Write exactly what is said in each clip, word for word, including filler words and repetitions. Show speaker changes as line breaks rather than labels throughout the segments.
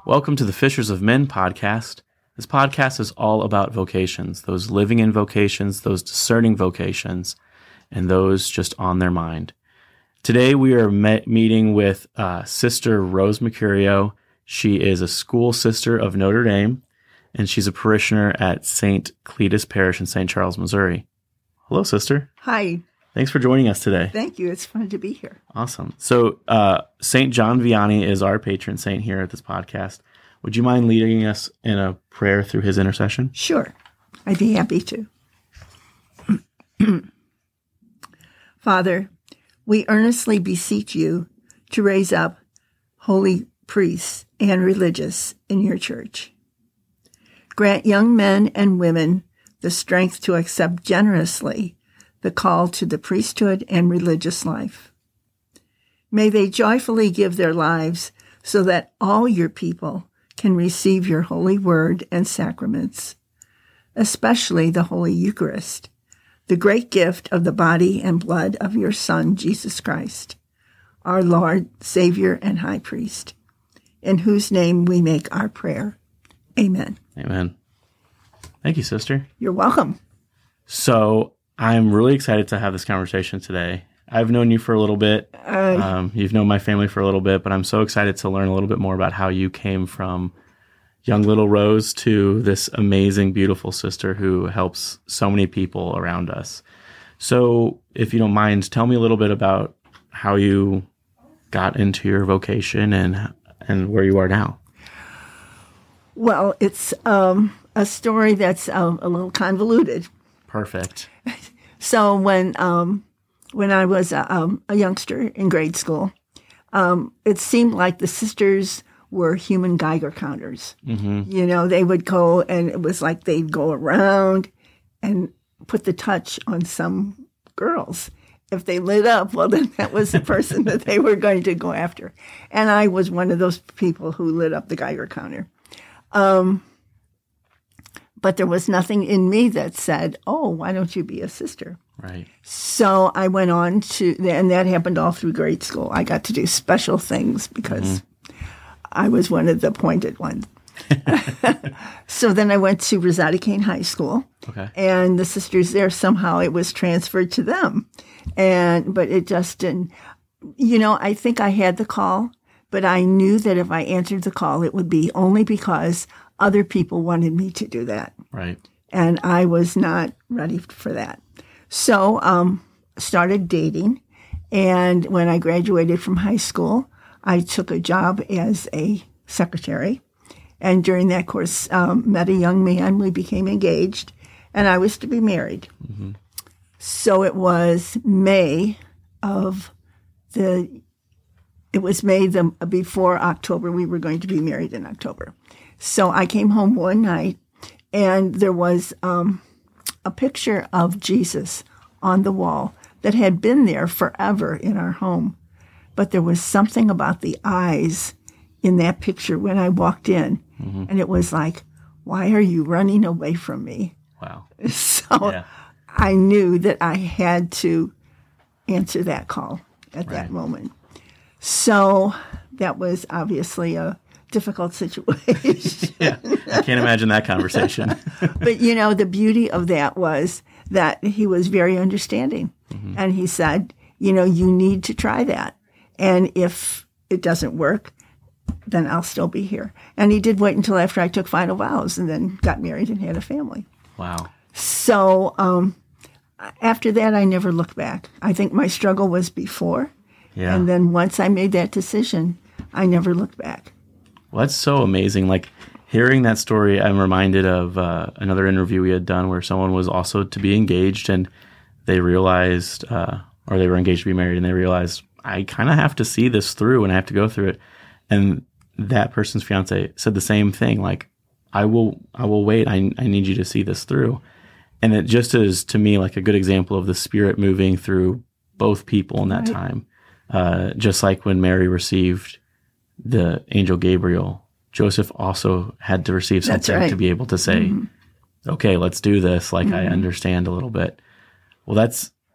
Welcome to the Fishers of Men podcast. This podcast is all about vocations, those living in vocations, those discerning vocations, and those just on their mind. Today we are met meeting with uh, Sister Rose Mercurio. She is a school sister of Notre Dame, and she's a parishioner at Saint Cletus Parish in Saint Charles, Missouri. Hello, Sister.
Hi.
Thanks for joining us today.
Thank you. It's fun to be here.
Awesome. So uh, Saint John Vianney is our patron saint here at this podcast. Would you mind leading us in a prayer through his intercession?
Sure. I'd be happy to. Father, we earnestly beseech you to raise up holy priests and religious in your church. Grant young men and women the strength to accept generously the call to the priesthood and religious life. May they joyfully give their lives so that all your people can receive your holy word and sacraments, especially the Holy Eucharist, the great gift of the body and blood of your Son, Jesus Christ, our Lord, Savior, and High Priest, in whose name we make our prayer. Amen.
Amen. Thank you, Sister.
You're welcome.
So I'm really excited to have this conversation today. I've known you for a little bit.
Uh,
Um, you've known my family for a little bit, but I'm so excited to learn a little bit more about how you came from young little Rose to this amazing, beautiful sister who helps so many people around us. So if you don't mind, tell me a little bit about how you got into your vocation and and where you are now.
well, it's um, a story that's um, a little convoluted.
Perfect.
So when um, when I was a, um, a youngster in grade school, um, it seemed like the sisters were human Geiger counters.
Mm-hmm.
You know, they would go, and it was like they'd go around and put the touch on some girls. If they lit up, well, then that was the person that they were going to go after. And I was one of those people who lit up the Geiger counter. Um, but there was nothing in me that said, oh, why don't you be a sister?
Right.
So I went on to, and that happened all through grade school. I got to do special things because mm-hmm. I was one of the pointed ones. So then I went to Rosati Kane High School.
Okay.
And the sisters there, somehow it was transferred to them. And, but it just didn't, you know, I think I had the call, but I knew that if I answered the call, it would be only because other people wanted me to do that.
Right.
And I was not ready for that. So, um, started dating. And when I graduated from high school, I took a job as a secretary. And during that course, um, met a young man. We became engaged, and I was to be married. Mm-hmm. So it was May of the, it was May the, before October. We were going to be married in October. So I came home one night, and there was um, a picture of Jesus on the wall that had been there forever in our home. But there was something about the eyes in that picture when I walked in, mm-hmm. and it was like, why are you running away from me?
Wow.
So
yeah.
I knew that I had to answer that call at
right.
that moment. So that was obviously a difficult situation.
Yeah, I can't imagine that conversation.
But, you know, the beauty of that was that he was very understanding. Mm-hmm. And he said, you know, you need to try that. And if it doesn't work, then I'll still be here. And he did wait until after I took final vows and then got married and had a family.
Wow.
So um, after that, I never looked back. I think my struggle was before.
Yeah.
And then once I made that decision, I never looked back.
Well, that's so amazing. Like, hearing that story, I'm reminded of uh, another interview we had done where someone was also to be engaged, and they realized, uh, or they were engaged to be married, and they realized, I kind of have to see this through and I have to go through it. And that person's fiance said the same thing, like, I will I will wait. I, I need you to see this through. And it just is, to me, like a good example of the Spirit moving through both people in that right. time. Uh, just like when Mary received the angel Gabriel, Joseph also had to receive something right. to be able to say, mm-hmm. okay, let's do this. Like, mm-hmm. I understand a little bit. Well, that's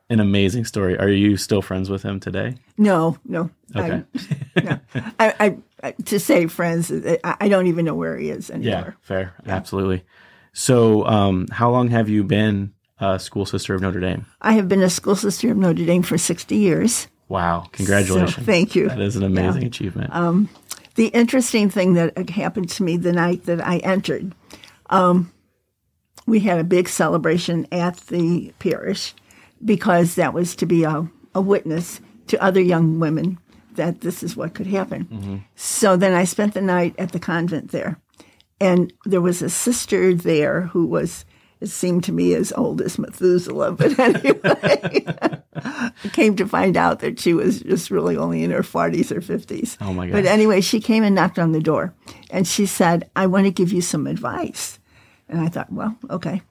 an amazing story. Are you still friends with him today?
No, no.
Okay.
I, no. I, I, to say friends, I, I don't even know where he is anymore.
Yeah, fair. Yeah. Absolutely. So um, how long have you been a school sister of Notre Dame?
I have been a school sister of Notre Dame for sixty years.
Wow. Congratulations.
So, thank you.
That is an amazing yeah. achievement.
Um, the interesting thing that happened to me the night that I entered, um, we had a big celebration at the parish because that was to be a, a witness to other young women that this is what could happen. Mm-hmm. So then I spent the night at the convent there. And there was a sister there who was, it seemed to me, as old as Methuselah. But anyway, I came to find out that she was just really only in her forties or fifties.
Oh, my God.
But anyway, she came and knocked on the door. And she said, I want to give you some advice. And I thought, well, okay,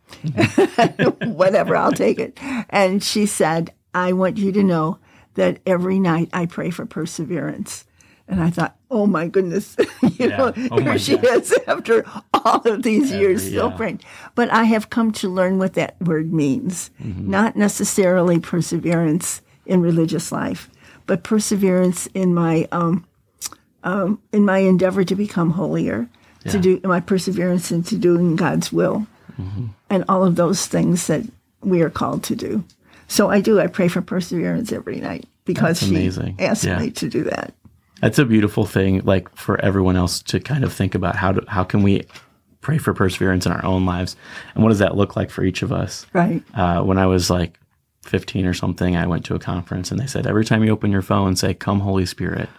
whatever, I'll take it. And she said, I want you to know that every night I pray for perseverance. And I thought, oh, my goodness, you
yeah.
know,
oh
here she God. is after all of these every, years still yeah. praying. But I have come to learn what that word means, mm-hmm. not necessarily perseverance in religious life, but perseverance in my um, um, in my endeavor to become holier. Yeah. To do my perseverance into doing God's will, mm-hmm. and all of those things that we are called to do. So I do. I pray for perseverance every night because she asked yeah. me to do that.
That's a beautiful thing, like for everyone else to kind of think about how to, how can we pray for perseverance in our own lives, and what does that look like for each of us?
Right.
Uh, when I was like fifteen or something, I went to a conference and they said every time you open your phone, say "Come, Holy Spirit,"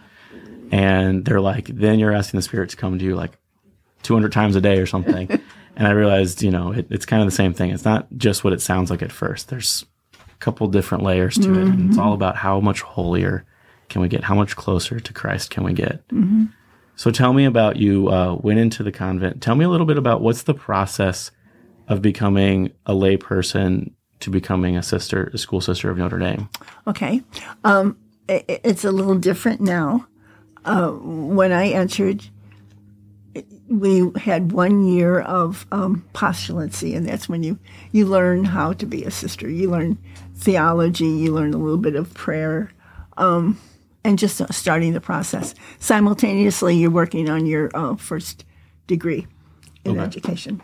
and they're like, then you're asking the Spirit to come to you like two hundred times a day or something. And I realized, you know, it, it's kind of the same thing. It's not just what it sounds like at first. There's a couple different layers to mm-hmm. it. And it's all about how much holier can we get? How much closer to Christ can we get? Mm-hmm. So tell me about you uh, went into the convent. Tell me a little bit about what's the process of becoming a lay person to becoming a sister, a school sister of Notre Dame.
Okay. Um, it, it's a little different now. Uh, when I entered, we had one year of um, postulancy, and that's when you, you learn how to be a sister. You learn theology, you learn a little bit of prayer, um, and just starting the process. Simultaneously, you're working on your uh, first degree in okay. education.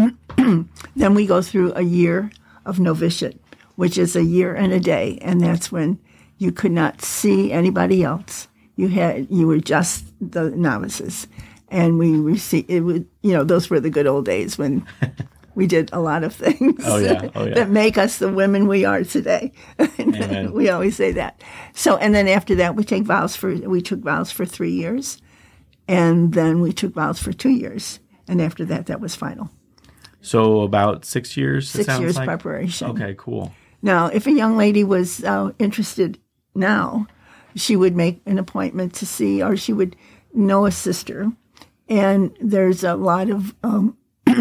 Then we go through a year of novitiate, which is a year and a day, and that's when you could not see anybody else. You had you were just the novices. And we received, it would, you know, those were the good old days when we did a lot of things
oh, yeah. Oh, yeah.
that make us the women we are today.
Amen.
We always say that. So, and then after that, we take vows for, we took vows for three years. And then we took vows for two years. And after that, that was final.
So about six years,
Six
it sounds
years
like?
preparation.
Okay, cool.
Now, if a young lady was uh, interested now, she would make an appointment to see, or she would know a sister. And there's a lot of um,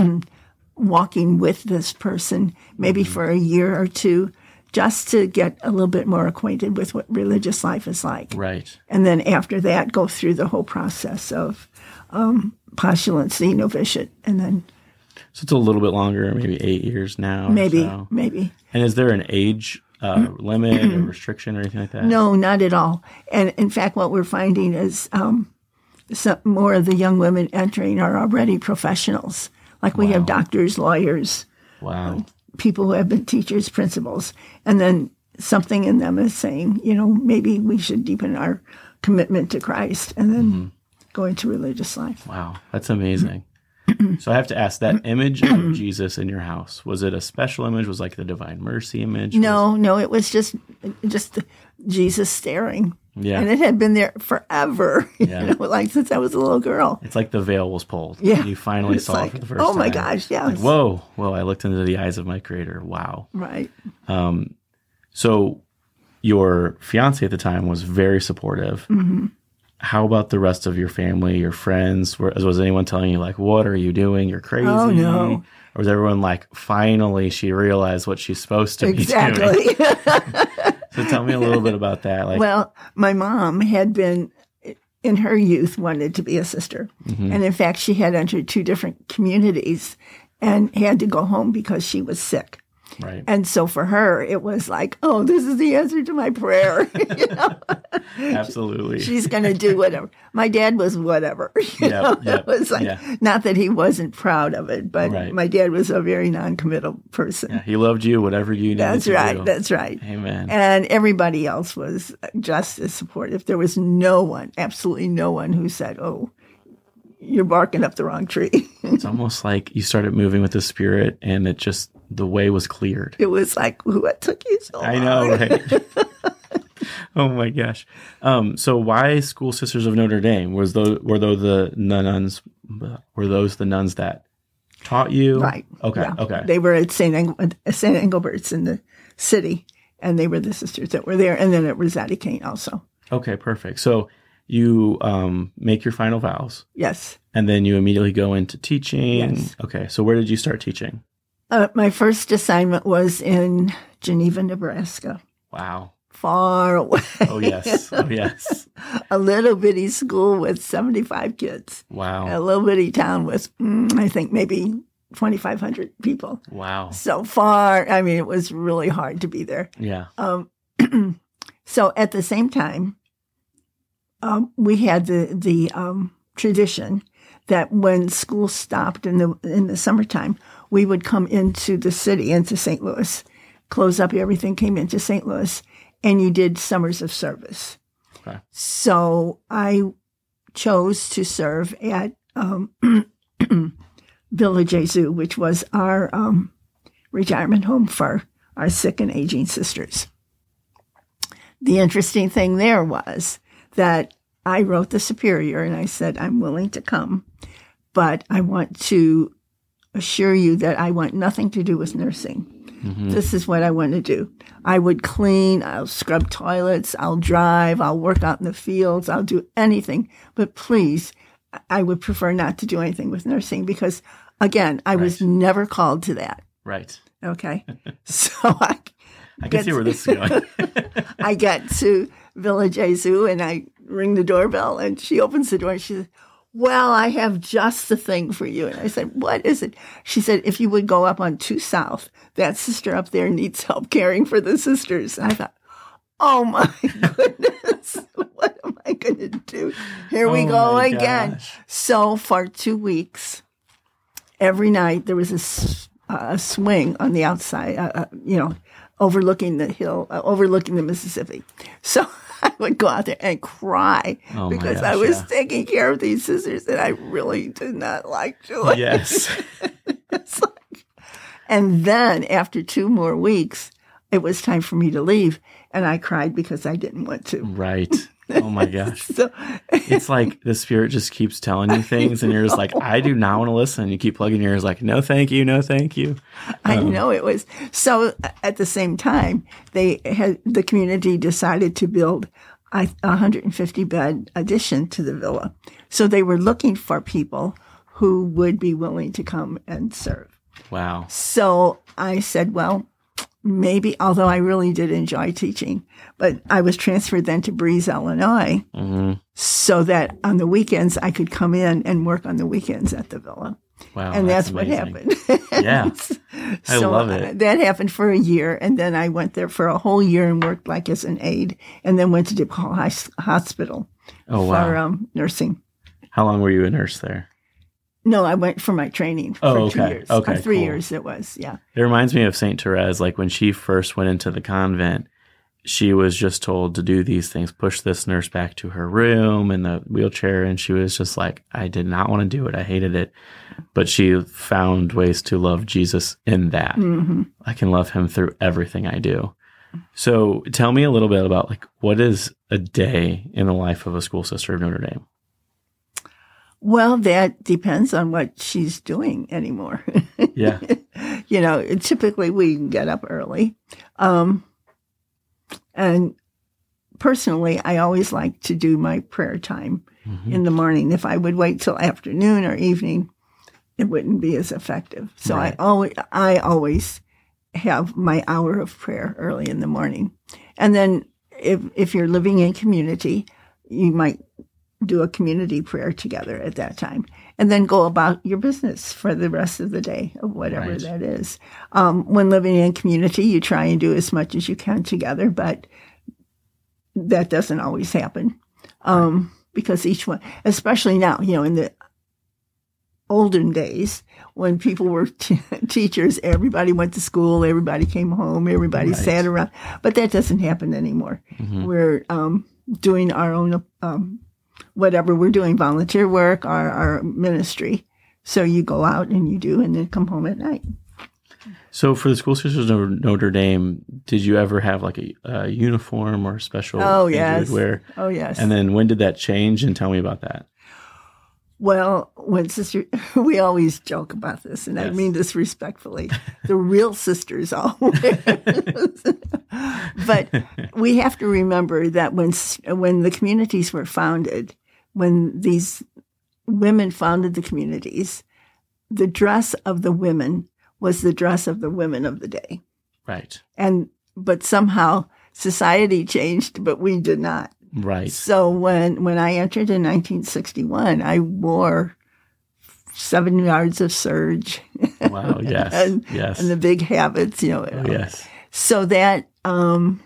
walking with this person, maybe mm-hmm. for a year or two, just to get a little bit more acquainted with what religious life is like.
Right.
And then after that, go through the whole process of um, postulancy, novitiate, and then...
So it's a little bit longer, maybe eight years now.
Maybe,
so.
maybe.
And is there an age uh, limit or restriction or anything like that?
No, not at all. And in fact, what we're finding is... Um, Some more of the young women entering are already professionals. Like we
wow.
have doctors, lawyers,
wow,
uh, people who have been teachers, principals. And then something in them is saying, you know, maybe we should deepen our commitment to Christ and then mm-hmm. go into religious life.
Wow, that's amazing. So I have to ask, that image of Jesus in your house, was it a special image? Was it like the Divine Mercy image?
No,
was...
no, it was just just Jesus staring.
Yeah.
And it had been there forever,
yeah.
you know, like since I was a little girl.
It's like the veil was pulled.
Yeah.
And you finally
it's
saw
like,
it for the first
oh
time.
Oh my gosh, yes.
Like, whoa, whoa, I looked into the eyes of my Creator. Wow.
Right.
Um, so your fiance at the time was very supportive. Mm-hmm. How about the rest of your family, your friends? Was, was anyone telling you, like, what are you doing? You're crazy.
Oh, no.
Or was everyone like, finally she realized what she's supposed to
exactly.
be doing? So tell me a little bit about that. Like,
well, my mom had been, in her youth, wanted to be a sister. Mm-hmm. And in fact, she had entered two different communities and had to go home because she was sick.
Right.
And so for her, it was like, oh, this is the answer to my prayer. You know?
Absolutely.
She's going to do whatever. My dad was whatever. You
Yep,
know?
yep,
It was like,
yeah.
not that he wasn't proud of it, but
Right.
my dad was a very non-committal person.
Yeah, he loved you, whatever you needed
That's
to
right.
do.
That's right.
Amen.
And everybody else was just as supportive. There was no one, absolutely no one who said, oh, you're barking up the wrong tree.
It's almost like you started moving with the Spirit and it just, the way was cleared.
It was like, what took you so long?
I know, right? Oh my gosh. Um, so why School Sisters of Notre Dame? Was those, were those the nuns, were those the nuns that taught you?
Right.
Okay.
Yeah.
Okay.
They were at Saint Eng- Saint Engelbert's in the city, and they were the sisters that were there. And then at Rosati Kane also.
Okay, perfect. So you um, make your final vows,
Yes.
and then you immediately go into teaching.
Yes.
Okay, so where did you start teaching?
Uh, my first assignment was in Geneva, Nebraska.
Wow.
Far away.
Oh, yes. Oh, yes.
A little bitty school with seventy-five kids.
Wow.
A little bitty town with, mm, I think, maybe twenty-five hundred people.
Wow.
So far, I mean, it was really hard to be there.
Yeah.
Um, so at the same time, um, we had the the um, tradition that when school stopped in the in the summertime, we would come into the city, into Saint Louis, close up everything, came into Saint Louis, and you did summers of service.
Okay.
So I chose to serve at um, Villa Jesu, which was our um, retirement home for our sick and aging sisters. The interesting thing there was that I wrote the superior and I said, I'm willing to come, but I want to assure you that I want nothing to do with nursing. Mm-hmm. This is what I want to do. I would clean, I'll scrub toilets, I'll drive, I'll work out in the fields, I'll do anything. But please, I would prefer not to do anything with nursing because, again, I
right.
was never called to that.
Right.
Okay. So I,
I can see where this is going.
I get to Villa Jesu and I ring the doorbell and she opens the door and she says, well, I have just the thing for you. And I said, what is it? She said, if you would go up on two South, that sister up there needs help caring for the sisters. And I thought, oh my goodness, what am I going to do? Here we
oh
go again.
Gosh.
So for two weeks, every night there was a, a swing on the outside, uh, uh, you know, overlooking the hill, uh, overlooking the Mississippi. So I would go out there and cry
oh
because
gosh,
I was
yeah.
taking care of these sisters that I really did not like doing.
Yes.
It's like, and then after two more weeks, it was time for me to leave. And I cried because I didn't want to.
Right. Oh my gosh.
So,
it's like the Spirit just keeps telling you things and you're just like, I do not want to listen. You keep plugging your ears like, no, thank you. No, thank you.
I
Um,
know it was. So at the same time, they had, the community decided to build a one hundred fifty bed addition to the villa. So they were looking for people who would be willing to come and serve.
Wow.
So I said, well, maybe, although I really did enjoy teaching, but I was transferred then to Breeze, Illinois,
Mm-hmm.
so that on the weekends I could come in and work on the weekends at the villa.
Wow.
And that's,
that's
what happened.
Yeah. I
so
love it.
uh, that happened for a year. And then I went there for a whole year and worked like as an aide and then went to DePaul High Hospital
Oh,
for
wow.
um, nursing.
How long were you a nurse there?
No, I went for my training for
Oh,
two
okay.
years.
Okay,
Or three
cool.
years it was, yeah.
It reminds me of Saint Therese. Like when she first went into the convent, she was just told to do these things, push this nurse back to her room in the wheelchair. And she was just like, I did not want to do it. I hated it. But she found ways to love Jesus in that.
Mm-hmm.
I can love him through everything I do. So tell me a little bit about like, what is a day in the life of a school sister of Notre Dame?
Well, that depends on what she's doing anymore.
Yeah.
You know, typically we get up early. Um, and personally, I always like to do my prayer time
Mm-hmm.
in the morning. If I would wait till afternoon or evening, it wouldn't be as effective. So
Right.
I always, I always have my hour of prayer early in the morning. And then if, if you're living in community, you might do a community prayer together at that time. and then go about your business for the rest of the day, or whatever
Right.
that is. Um, when living in community, you try and do as much as you can together, but that doesn't always happen um, because each one, especially now, you know, in the olden days when people were t- teachers, everybody went to school, everybody came home, everybody
Right.
sat around, but that doesn't happen anymore.
Mhm.
We're um, doing our own, um, whatever we're doing, volunteer work, our, our ministry. So you go out and you do, and then come home at night.
So for the School Sisters of Notre Dame, did you ever have like a, a uniform or special
Oh,
things you
yes.
would wear?
Oh, yes.
And then when did that change? And tell me about that.
Well, when sister, we always joke about this, and I
Yes.
mean this respectfully. The real sisters all wear. But we have to remember that when when the communities were founded, when these women founded the communities, the dress of the women was the dress of the women of the day.
Right.
And but somehow society changed, but we did not.
Right.
So when, when I entered in nineteen sixty-one, I wore seven yards of serge.
Wow. Yes.
and,
yes.
and the big habits, you know.
Oh, yes.
So that um,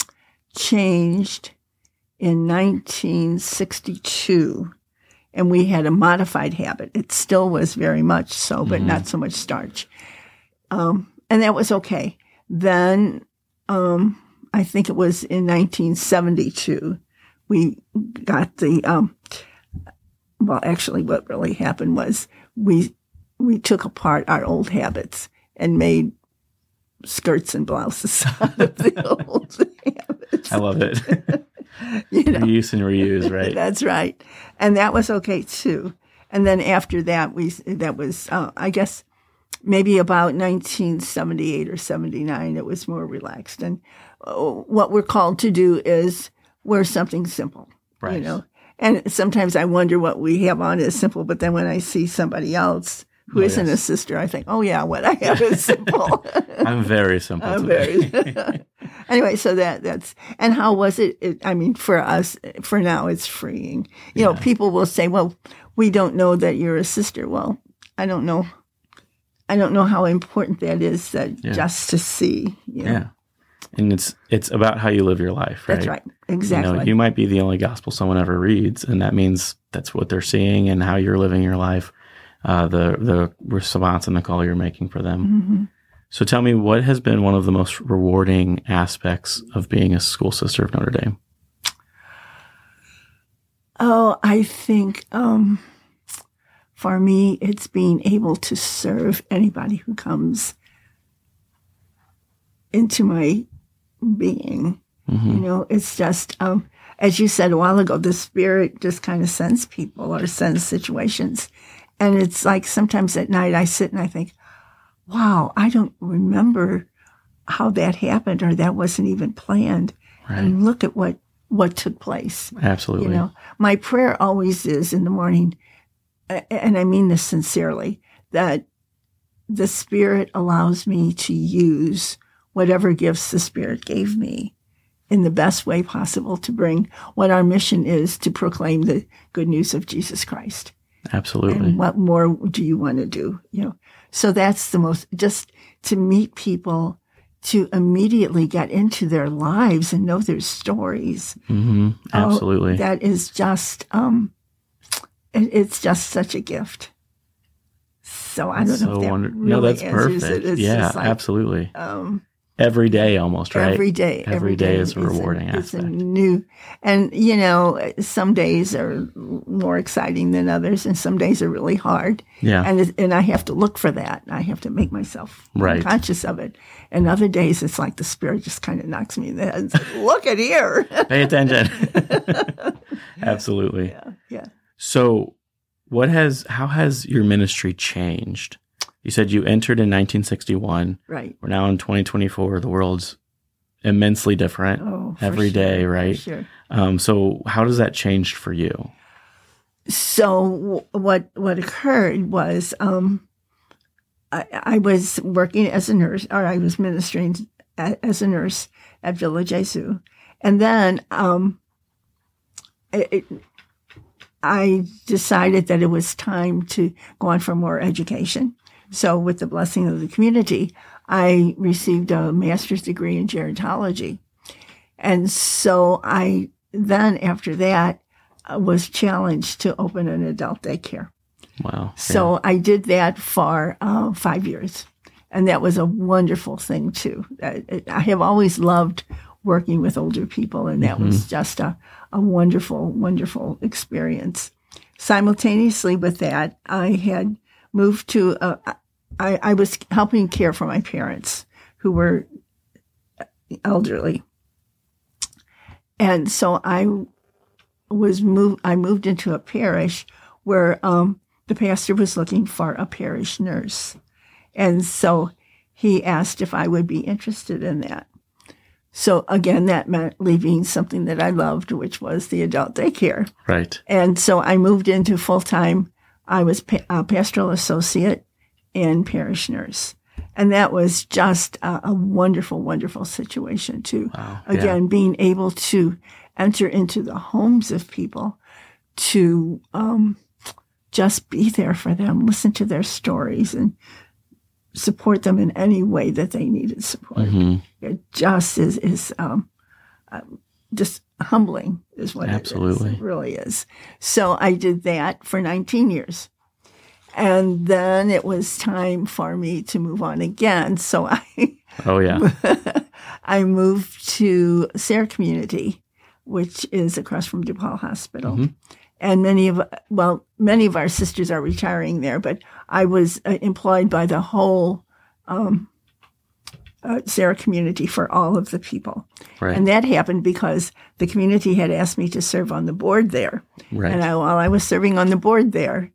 changed in nineteen sixty-two, and we had a modified habit. It still was very much so, but
Mhm.
not so much starch. Um, and that was okay. Then um, I think it was in nineteen seventy-two, we got the, um, well, actually what really happened was we we took apart our old habits and made skirts and blouses out of the old habits.
I love it.
You know?
Reuse and reuse, right?
That's right. And that was okay too. And then after that, we that was, uh, I guess, maybe about nineteen seventy-eight or seventy-nine, it was more relaxed. And uh, what we're called to do is wear something simple,
Right.
you know. And sometimes I wonder what we have on is simple, but then when I see somebody else who
Oh,
isn't
yes.
a sister, I think, oh yeah, what I have is simple.
I'm very simple.
I'm
today.
very. Anyway, so that that's and how was it, it? I mean, for us, for now, it's freeing. You know,
Yeah.
people will say, "Well, we don't know that you're a sister." Well, I don't know. I don't know how important that is. That
Yeah.
just to see. You know?
Yeah. And it's it's about how you live your life, right?
That's right. Exactly.
You know, you might be the only gospel someone ever reads, and that means that's what they're seeing and how you're living your life, uh, the the response and the call you're making for them.
Mm-hmm.
So tell me, what has been one of the most rewarding aspects of being a school sister of Notre Dame?
Oh, I think um, for me, it's being able to serve anybody who comes into my being.
Mm-hmm.
You know, it's just, um, as you said a while ago, the Spirit just kind of sends people or sends situations. And it's like sometimes at night I sit and I think, wow, I don't remember how that happened or that wasn't even planned.
Right.
And look at what, what took place.
Absolutely.
You know, my prayer always is in the morning, a- and I mean this sincerely, that the Spirit allows me to use whatever gifts the Spirit gave me in the best way possible to bring what our mission is, to proclaim the good news of Jesus Christ.
Absolutely.
And what more do you want to do? You know, so that's the most, just to meet people, to immediately get into their lives and know their stories.
Mm-hmm. Absolutely.
Oh, that is just, um, it, it's just such a gift. So I don't
That's
know
so
if that
wonder-
really
No, that's
answers
perfect.
it. It's
Yeah,
just like,
absolutely.
um,
Every day almost, right?
every day.
Every day is a rewarding
It's a
aspect.
new, and you know, some days are more exciting than others, and some days are really hard.
Yeah.
And it, and I have to look for that. I have to make myself
Right.
conscious of it. And other days, it's like the Spirit just kind of knocks me in the head. It's like, look at here.
Pay attention. Absolutely.
Yeah, yeah.
So, what has how has your ministry changed? You said you entered in nineteen sixty-one.
Right.
We're now in twenty twenty-four. The world's immensely different
Oh, for
every day,
sure, for
right?
Sure.
Um, so, how does that change for you?
So w- what what occurred was um, I, I was working as a nurse, or I was ministering a, as a nurse at Villa Jesu, and then um, it, it, I decided that it was time to go on for more education. So with the blessing of the community, I received a master's degree in gerontology. And so I then, after that, was challenged to open an adult daycare.
Wow.
So
yeah.
I did that for uh, five years. And that was a wonderful thing, too. I, I have always loved working with older people, and that mm-hmm. was just a, a wonderful, wonderful experience. Simultaneously with that, I had moved to, uh, I, I was helping care for my parents who were elderly. And so I was moved, I moved into a parish where um, the pastor was looking for a parish nurse. And so he asked if I would be interested in that. So again, that meant leaving something that I loved, which was the adult daycare.
Right.
And so I moved into full-time. I was a pastoral associate and parish nurse. And that was just a, a wonderful, wonderful situation, too.
Wow.
Again,
yeah.
being able to enter into the homes of people, to um, just be there for them, listen to their stories, and support them in any way that they needed support. Mm-hmm. It just is, is um, uh, just humbling is what
Absolutely.
it is. It really is. So I did that for nineteen years. And then it was time for me to move on again. So I
oh yeah,
I moved to Sarah Community, which is across from DePaul Hospital. Mm-hmm. And many of, well, many of our sisters are retiring there, but I was uh, employed by the whole um, uh, Sarah Community for all of the people.
Right.
And that happened because the community had asked me to serve on the board there.
Right.
And I, while I was serving on the board there,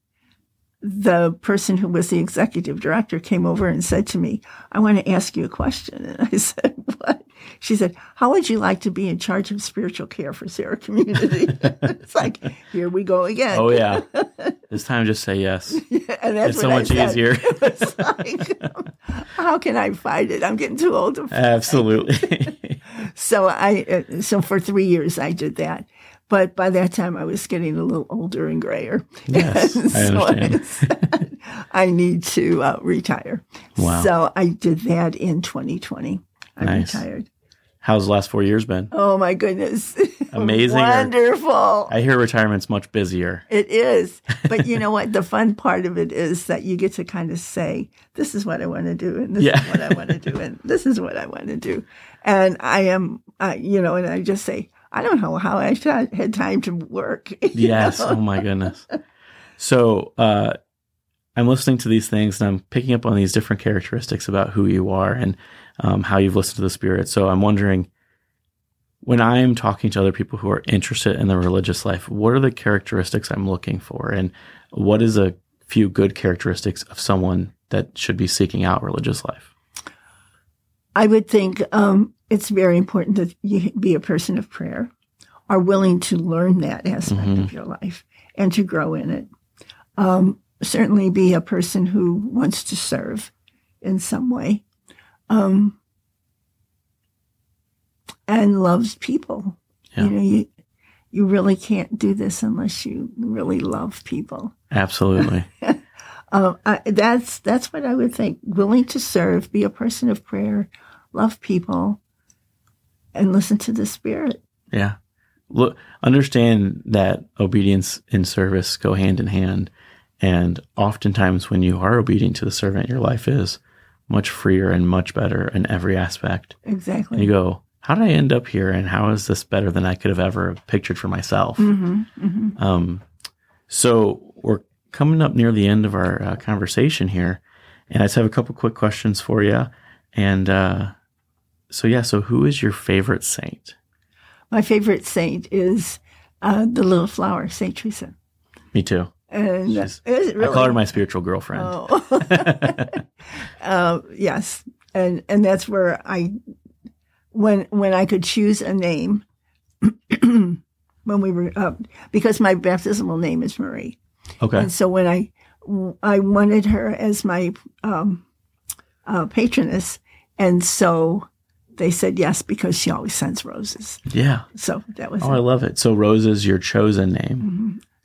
the person who was the executive director came over and said to me, I want to ask you a question. And I said, what? She said, how would you like to be in charge of spiritual care for Sarah Community? It's like, here we go again.
Oh, yeah. This time just say yes.
Yeah, and that's
it's so
what
much
I said.
easier.
It's like, how can I fight it? I'm getting too old to fight.
Absolutely.
So I, uh, so for three years I did that. But by that time, I was getting a little older and grayer.
Yes,
and
I
so
understand.
I, said, I need to uh, retire.
Wow.
So I did that in twenty twenty. I
nice.
retired.
How's the last four years been?
Oh, my goodness.
Amazing.
Wonderful.
I hear retirement's much busier.
It is. But you know what? The fun part of it is that you get to kind of say, this is what I want to do, and this
yeah.
is what I want to do, and this is what I want to do. And I am, uh, you know, and I just say, I don't know how I had time to work.
Yes.
know?
Oh, my goodness. So uh, I'm listening to these things, and I'm picking up on these different characteristics about who you are and um, how you've listened to the Spirit. So I'm wondering, when I'm talking to other people who are interested in the religious life, what are the characteristics I'm looking for? And what is a few good characteristics of someone that should be seeking out religious life?
I would think um, it's very important that you be a person of prayer, are willing to learn that aspect mm-hmm. of your life and to grow in it. Um, certainly be a person who wants to serve in some way. Um, and loves people. Yeah. You know, you you really can't do this unless you really love people.
Absolutely.
um, I, that's that's what I would think. Willing to serve, be a person of prayer, love people, and listen to the Spirit.
Yeah. Look, understand that obedience and service go hand in hand. And oftentimes when you are obedient to the servant, your life is much freer and much better in every aspect.
Exactly.
And you go, how did I end up here? And how is this better than I could have ever pictured for myself?
Mm-hmm, mm-hmm.
Um, so we're coming up near the end of our uh, conversation here. And I just have a couple quick questions for you. And uh, so, yeah, so who is your favorite saint?
My favorite saint is uh, the little flower, Saint Teresa.
Me too.
And is it really?
I call her my spiritual girlfriend.
Oh. uh, yes, and and that's where I, when when I could choose a name, when we were uh, because my baptismal name is Marie.
Okay.
And so when I I wanted her as my um, uh, patroness, and so they said yes because she always sends roses.
Yeah.
So that was.
Oh,
it.
I love it. So Rose is your chosen name.
Mm-hmm.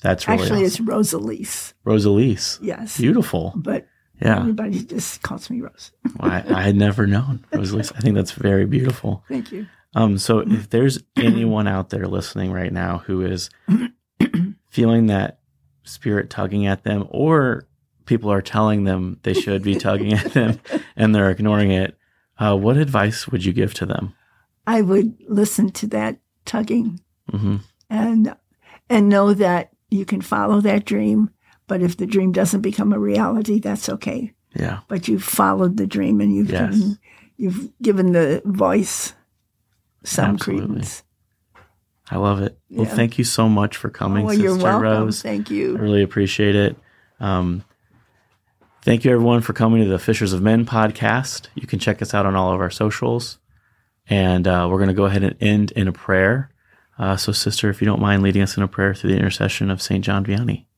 That's really
Actually,
awesome.
it's Rosalise.
Rosalise.
Yes.
Beautiful.
But
Yeah.
everybody just calls me Rose.
Well, I, I had never known Rosalise. I think that's very beautiful.
Thank you.
Um, so if there's anyone out there listening right now who is feeling that spirit tugging at them, or people are telling them they should be tugging at them and they're ignoring it, uh, what advice would you give to them?
I would listen to that tugging
Mm-hmm.
and and know that you can follow that dream. But if the dream doesn't become a reality, that's okay.
Yeah.
But you've followed the dream and you've
Yes.
given you've given the voice some
Absolutely.
credence.
I love it. Well,
Yeah.
thank you so much for coming,
Oh, well,
Sister
you're welcome.
Rose.
Thank
I
you.
really appreciate it. Um, thank you, everyone, for coming to the Fishers of Men podcast. You can check us out on all of our socials. And uh, we're going to go ahead and end in a prayer. Uh, so, Sister, if you don't mind leading us in a prayer through the intercession of Saint John Vianney.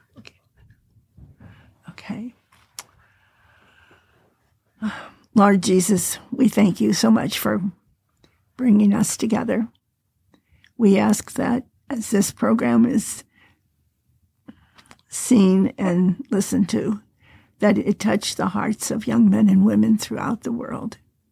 Okay. Lord Jesus, we thank you so much for bringing us together. We ask that as this program is seen and listened to, that it touch the hearts of young men and women throughout the world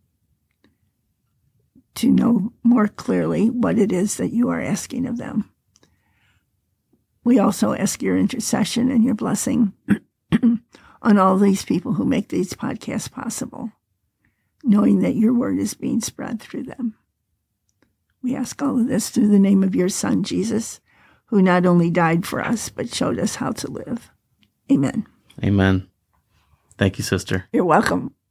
to know more clearly what it is that you are asking of them. We also ask your intercession and your blessing on all these people who make these podcasts possible, knowing that your word is being spread through them. We ask all of this through the name of your Son, Jesus, who not only died for us, but showed us how to live. Amen.
Amen. Thank you, Sister.
You're welcome.